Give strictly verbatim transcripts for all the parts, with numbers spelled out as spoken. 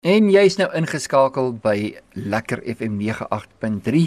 En jy is nou ingeskakel by Lekker F M nege agt punt drie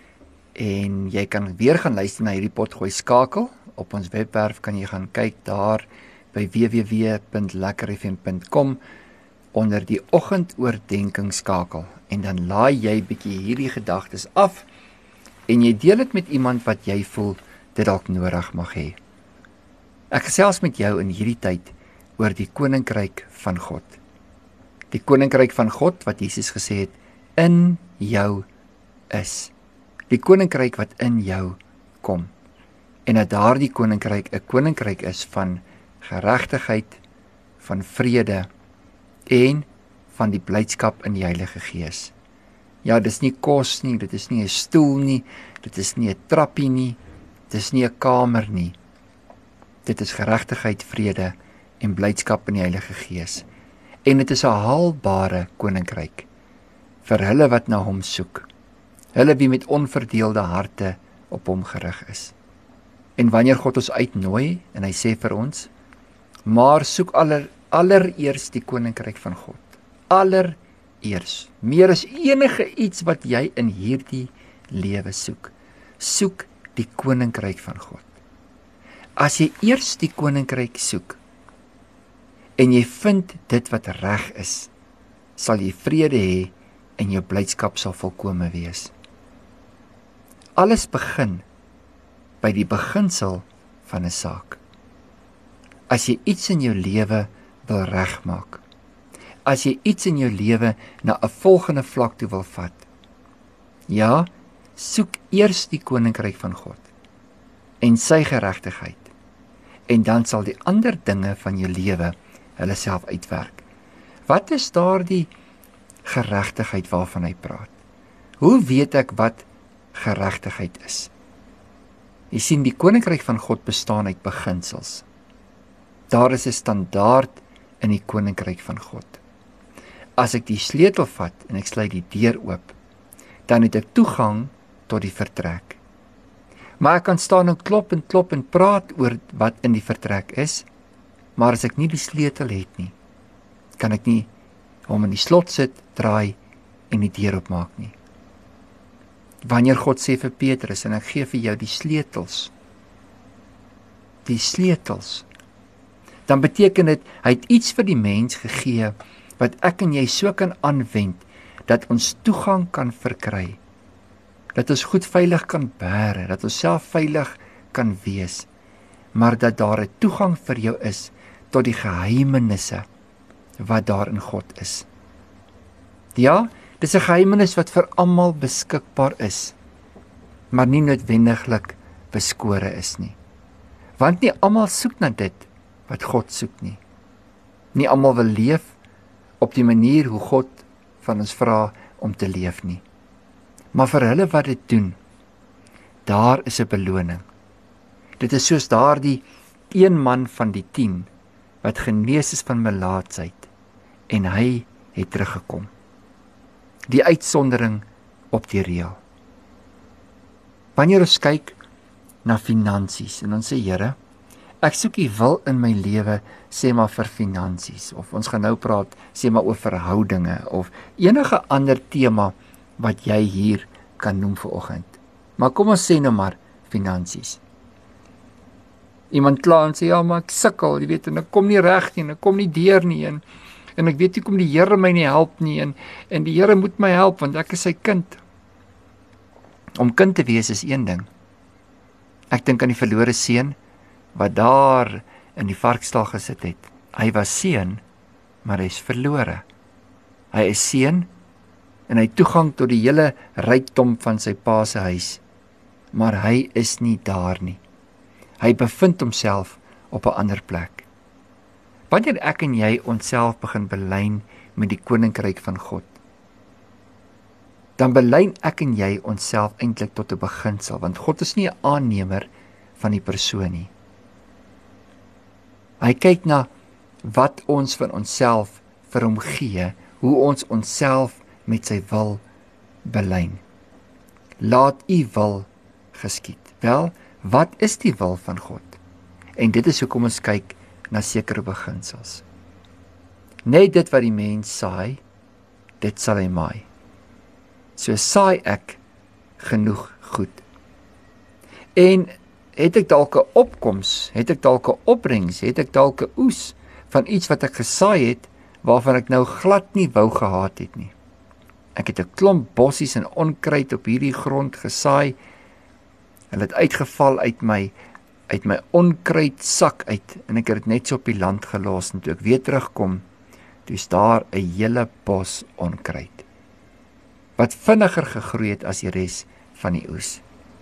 en jy kan weer gaan luister na hierdie potgooi skakel. Op ons webwerf kan jy gaan kyk daar by w w w punt lekker f m punt com onder die oggendoordenking skakel en dan laai jy bietjie hierdie gedagtes af en jy deel dit met iemand wat jy voel dit dalk nodig mag hê. Ek gesels met jou in hierdie tyd oor die koninkryk van God. Die koninkryk van God wat Jesus gesê het, in jou is. Die koninkryk wat in jou kom. En dat daardie koninkryk 'n koninkryk is van geregtigheid, van vrede en van die blydskap in die Heilige Gees. Ja, dis nie kos nie, dit is nie 'n stoel nie, dit is nie 'n trappie nie, dit is nie 'n kamer nie. Dit is geregtigheid, vrede en blydskap in die Heilige Gees. En dit is 'n haalbare koninkryk vir hulle wat na hom soek. Hulle wie met onverdeelde harte op hom gerig is. En wanneer God ons uitnooi en hy sê vir ons, maar soek aller, allereers die koninkryk van God. Allereers, meer as enige iets wat jy in hierdie lewe soek. Soek die koninkryk van God. As jy eers die koninkryk soek, en jy vind dit wat reg is, sal jy vrede hê en jou blydskap sal volkome wees. Alles begin by die beginsel van 'n saak. As jy iets in jou lewe wil regmaak, as jy iets in jou lewe na 'n volgende vlak toe wil vat, ja, soek eers die koninkryk van God en sy geregtigheid, en dan sal die ander dinge van jou lewe hulle self uitwerk. Wat is daardie geregtigheid waarvan hy praat? Hoe weet ek wat geregtigheid is? Jy sien, die koninkryk van God bestaan uit beginsels. Daar is 'n standaard in die koninkryk van God. As ek die sleutel vat en ek sluit die deur oop, dan het ek toegang tot die vertrek. Maar ek kan staan en klop en klop en praat oor wat in die vertrek is, maar as ek nie die sleutel het nie, kan ek nie hom in die slot sit, draai en die deur oopmaak nie. Wanneer God sê vir Petrus, en ek gee vir jou die sleutels, die sleutels, dan beteken dit, hy het iets vir die mens gegee, wat ek en jy so kan aanwend, dat ons toegang kan verkry, dat ons goed veilig kan bære, dat ons self veilig kan wees, maar dat daar 'n toegang vir jou is, tot die geheimenisse wat daar in God is. Ja, dis 'n geheimenis wat vir almal beskikbaar is, maar nie noodwendiglik beskore is nie. Want nie almal soek na dit wat God soek nie. Nie almal wil leef op die manier hoe God van ons vra om te leef nie. Maar vir hulle wat dit doen, daar is 'n beloning. Dit is soos daardie een man van die tien, wat genees is van melaatsheid, en hy het teruggekom. Die uitsondering op die reël. Wanneer ons kyk na finansies, en ons sê, Here, ek soek U wil in my lewe, sê maar vir finansies, of ons gaan nou praat, sê maar oor verhoudinge, of enige ander tema, wat jy hier kan noem vir oggend. Maar kom ons sê nou maar, finansies. Iemand kla en sê, ja, maar ek sukkel, jy weet, en ek kom nie reg nie, en ek kom nie deur nie, en, en ek weet nie, kom die Here my nie help nie, en, en die Here moet my help, want ek is sy kind. Om kind te wees is een ding. Ek dink aan die verlore seun, wat daar in die varkstal gesit het. Hy was seun, maar hy is verlore. Hy is seun, en hy het toegang tot die hele rykdom van sy pa se huis, maar hy is nie daar nie. Hy bevind homself op 'n ander plek. Wanneer ek en jy onsself begin belyn met die koninkryk van God, dan belyn ek en jy onsself eintlik tot 'n beginsel, want God is nie 'n aannemer van die persoon nie. Hy kyk na wat ons van onsself vir hom gee, hoe ons onsself met sy wil belyn. Laat U wil geskied. Wel, wat is die wil van God? En dit is hoekom ons kyk na sekere beginsels. Net dit wat die mens saai, dit sal hy maai. So saai ek genoeg goed. En het ek dalk 'n opkoms, het ek dalk 'n opbrengs, het ek dalk 'n oes van iets wat ek gesaai het, waarvan ek nou glad nie wou gehad het nie. Ek het 'n klomp bossies en onkruid op hierdie grond gesaai. Hulle het uitgeval uit my uit my onkruidsak uit en ek het dit net so op die land gelos en toe ek weer terugkom, toe is daar 'n hele bos onkruid wat vinniger gegroei het as die res van die oes.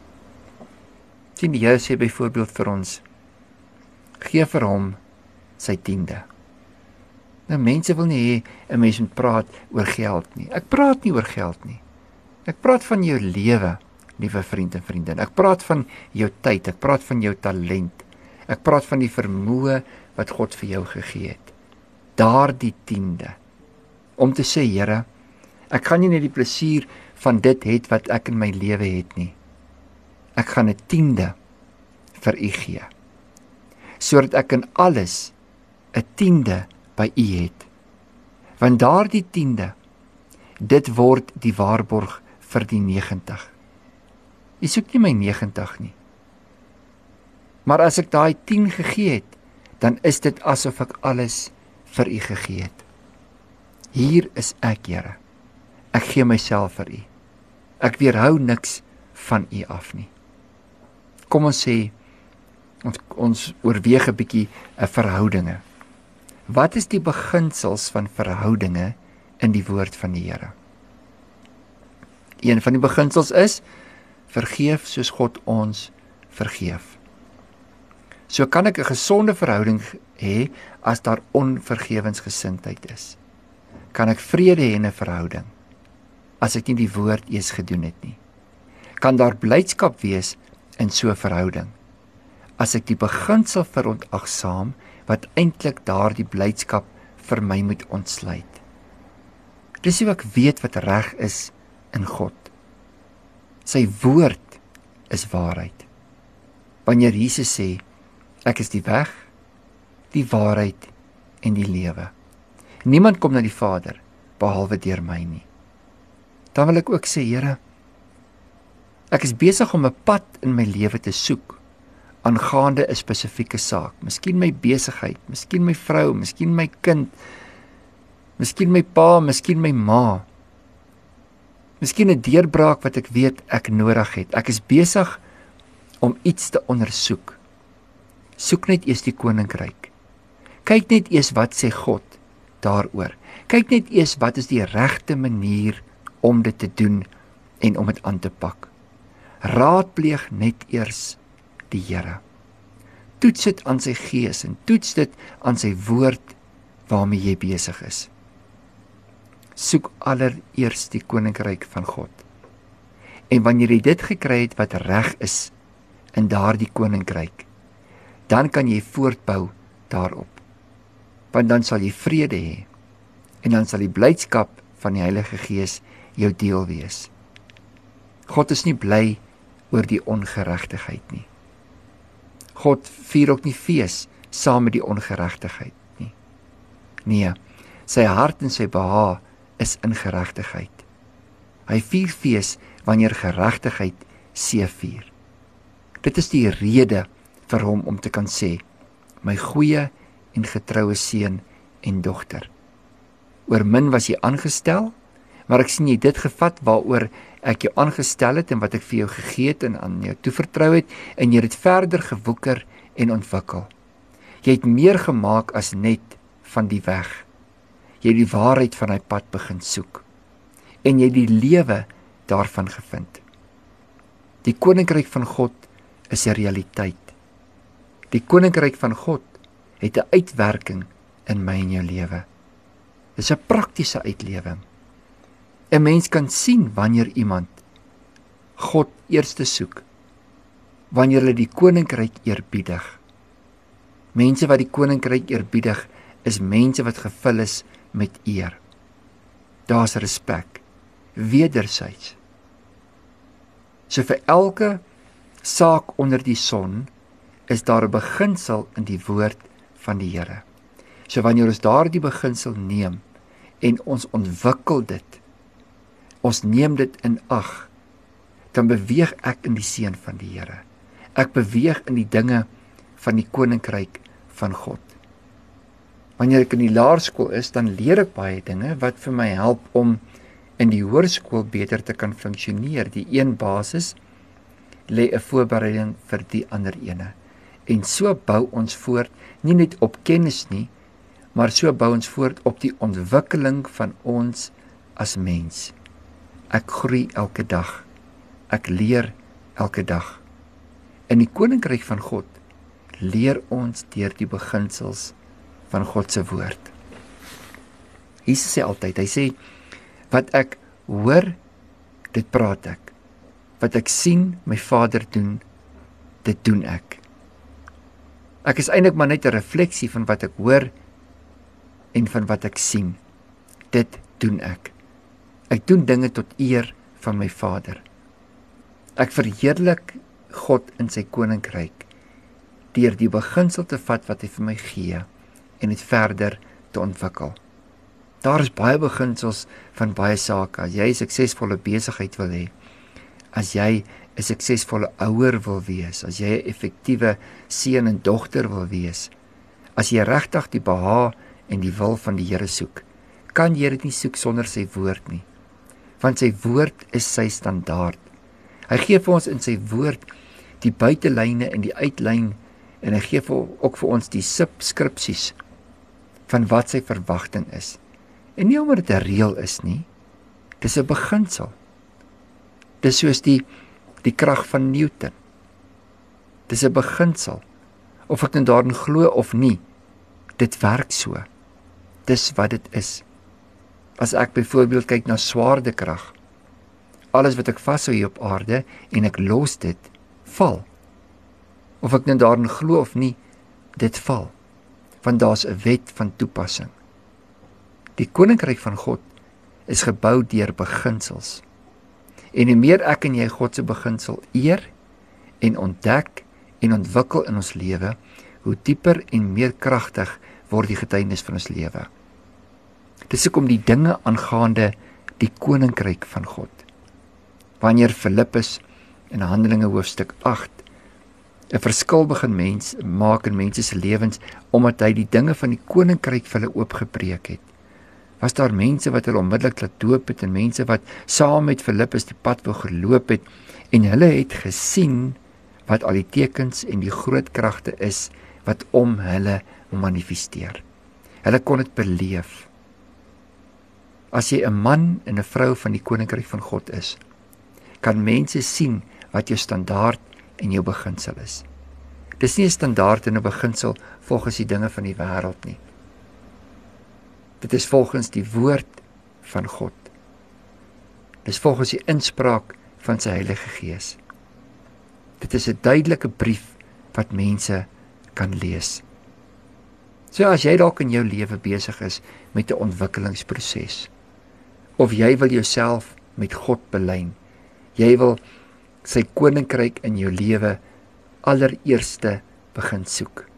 Sien, die Here sê byvoorbeeld vir ons, gee vir hom sy tiende. Nou mense wil nie hê 'n mens moet praat oor geld nie. Ek praat nie oor geld nie. Ek praat van jou lewe, liewe vriend en vriendin. Ek praat van jou tyd, ek praat van jou talent. Ek praat van die vermoë wat God vir jou gegee het. Daardie tiende. Om te sê, Here, ek gaan nie net die plesier van dit het wat ek in my lewe het nie. Ek gaan 'n tiende vir U gee. Sodat ek in alles 'n tiende by U het. Want daardie tiende, dit word die waarborg vir die negentig. U soek nie my negentig nie. Maar as ek daai tien gegee het, dan is dit asof ek alles vir U gegee het. Hier is ek, Here. Ek gee myself vir U. Ek weerhou niks van U af nie. Kom ons sê, ons, ons oorweeg 'n bietjie 'n verhoudinge. Wat is die beginsels van verhoudinge in die woord van die Here? Een van die beginsels is, vergeef soos God ons vergeef. So kan ek 'n gesonde verhouding hê as daar onvergewensgesindheid is. Kan ek vrede hê in 'n verhouding as ek nie die woord eers gedoen het nie? Kan daar blydskap wees in so 'n verhouding as ek die beginsel verontagsaam wat eintlik daardie blydskap vir my moet ontsluit? Dis hoe ek weet wat reg is in God. Sy woord is waarheid. Wanneer Jesus sê, ek is die weg, die waarheid en die lewe. Niemand kom na die Vader behalwe deur my nie. Dan wil ek ook sê, Here, ek is besig om 'n pad in my lewe te soek aangaande 'n spesifieke saak. Miskien my besigheid, miskien my vrou, miskien my kind, miskien my pa, miskien my ma. Miskien 'n deurbraak wat ek weet ek nodig het. Ek is besig om iets te ondersoek. Soek net eers die koninkryk. Kyk net eers wat sê God daaroor. Kyk net eers wat is die regte manier om dit te doen en om dit aan te pak. Raadpleeg net eers die Here. Toets dit aan sy gees en toets dit aan sy woord waarmee jy besig is. Soek allereers die koninkryk van God. En wanneer jy dit gekry het wat reg is in daardie koninkryk, dan kan jy voortbou daarop. Want dan sal jy vrede hê en dan sal die blydskap van die Heilige Gees jou deel wees. God is nie bly oor die ongeregtigheid nie. God vier ook nie fees saam met die ongeregtigheid nie. Nee, sy hart en sy behaag is in geregtigheid. Hy vier fees wanneer geregtigheid seëvier. Dit is die rede vir hom om te kan sê, my goeie en getroue seun en dogter. Oor min was jy aangestel, maar ek sien jy dit gevat waaroor ek jou aangestel het en wat ek vir jou gegee het en aan jou toevertrou het, en jy het verder gewoeker en ontwikkel. Jy het meer gemaak as net van die weg. Jy het die waarheid van hy pad begin soek, en jy het die lewe daarvan gevind. Die koninkryk van God is 'n realiteit. Die koninkryk van God het 'n uitwerking in my en jou lewe. Dis 'n praktiese uitlewing. 'n Mens kan sien wanneer iemand God eerste soek, wanneer hulle die koninkryk eerbiedig. Mense wat die koninkryk eerbiedig, is mense wat gevul is met eer. Daar's respek, wederzijds. So vir elke saak onder die son is daar 'n beginsel in die woord van die Here. So wanneer ons daardie beginsel neem en ons ontwikkel dit, ons neem dit in ag, dan beweeg ek in die seën van die Here. Ek beweeg in die dinge van die koninkryk van God. Wanneer ek in die laerskool is, dan leer ek baie dinge wat vir my help om in die hoërskool beter te kan funksioneer. Die een basis lê 'n voorbereiding vir die ander ene. En so bou ons voort, nie net op kennis nie, maar so bou ons voort op die ontwikkeling van ons as mens. Ek groei elke dag. Ek leer elke dag. In die koninkryk van God leer ons deur die beginsels van God se woord. Jesus sê altyd, hy sê, wat ek hoor, dit praat ek. Wat ek sien my Vader doen, dit doen ek. Ek is eintlik maar net 'n refleksie van wat ek hoor en van wat ek sien. Dit doen ek. Ek doen dinge tot eer van my Vader. Ek verheerlik God in sy koninkryk deur die beginsel te vat wat hy vir my gee en dit verder te ontwikkel. Daar is baie beginsels van baie sake. As jy 'n suksesvolle besigheid wil hê, as jy 'n suksesvolle ouer wil wees, as jy 'n effektiewe seun en dogter wil wees, as jy regtig die behaag en die wil van die Here soek, kan jy dit nie soek sonder sy woord nie. Want sy woord is sy standaard. Hy gee vir ons in sy woord die buitelyne en die uitlyn en hy gee vir, ook vir ons die subskripsies van wat sy verwagting is. En nie omdat dit 'n reël is nie, dis 'n beginsel. Dis soos die die krag van Newton. Dis 'n beginsel. Of ek nou daarin glo of nie, dit werk so. Dis wat dit is. As ek byvoorbeeld kyk na swaartekrag, alles wat ek vashou hier op aarde en ek los dit, val. Of ek nou daarin glo of nie, dit val. Want daar's 'n wet van toepassing. Die koninkryk van God is gebou deur beginsels. En hoe meer ek en jy God se beginsel eer en ontdek en ontwikkel in ons lewe, hoe dieper en meer kragtig word die getuienis van ons lewe. Dis hoekom die dinge aangaande die koninkryk van God. Wanneer Filippus in Handelinge hoofstuk agt 'n verskil begin mens maak in mense se lewens omdat hy die dinge van die koninkryk vir hulle oopgebreek het, was daar mense wat hulle onmiddellik laat doop het en mense wat saam met Filippus die pad wou geloop het en hulle het gesien wat al die tekens en die groot kragte is wat om hulle manifesteer. Hulle kon dit beleef. As jy 'n man en 'n vrou van die koninkryk van God is, kan mense sien wat jou standaard en jou beginsel is. Dis nie 'n standaard en 'n beginsel volgens die dinge van die wêreld nie. Dit is volgens die woord van God. Dis volgens die inspraak van sy Heilige Gees. Dit is 'n duidelike brief wat mense kan lees. So as jy dalk in jou lewe besig is met 'n ontwikkelingsproses, of jy wil jouself met God belyn, jy wil sy koninkryk in jou lewe allereerste begin soek.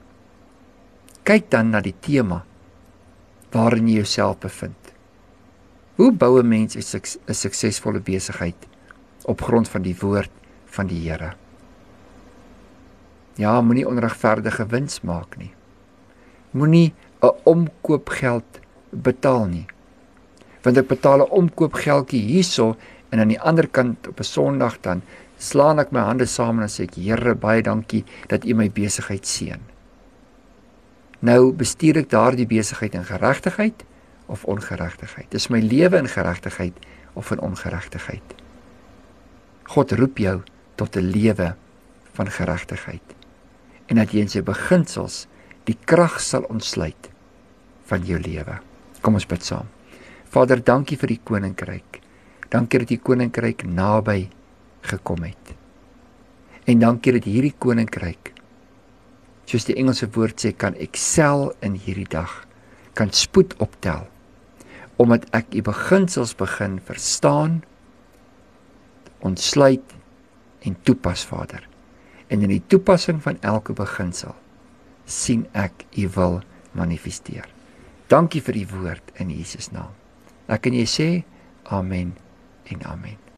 Kyk dan na die tema waarin jy jouself bevind. Hoe bou 'n mens 'n suks, 'n suksesvolle besigheid op grond van die woord van die Here? Ja, moenie onregverdige wins maak nie. Moenie 'n omkoopgeld betaal nie. Want ek betaal 'n omkoopgeldjie hierso en aan die ander kant op 'n Sondag dan slaan ek my hande saam en sê ek, Here, baie dankie dat U my besigheid seën. Nou bestuur ek daardie besigheid in geregtigheid of ongeregtigheid? Is my lewe in geregtigheid of in ongeregtigheid? God roep jou tot 'n lewe van geregtigheid en dat jy in sy beginsels die krag sal ontsluit van jou lewe. Kom ons bid saam. Vader, dankie vir die koninkryk. Dankie dat die koninkryk naby gekom het. En dankie dat hierdie koninkryk, soos die Engelse woord sê, kan excel in hierdie dag, kan spoed optel, omdat ek die beginsels begin verstaan, ontsluit en toepas, Vader. En in die toepassing van elke beginsel sien ek U wil manifesteer. Dankie vir die woord in Jesus naam. Dan kan jy sê amen en amen.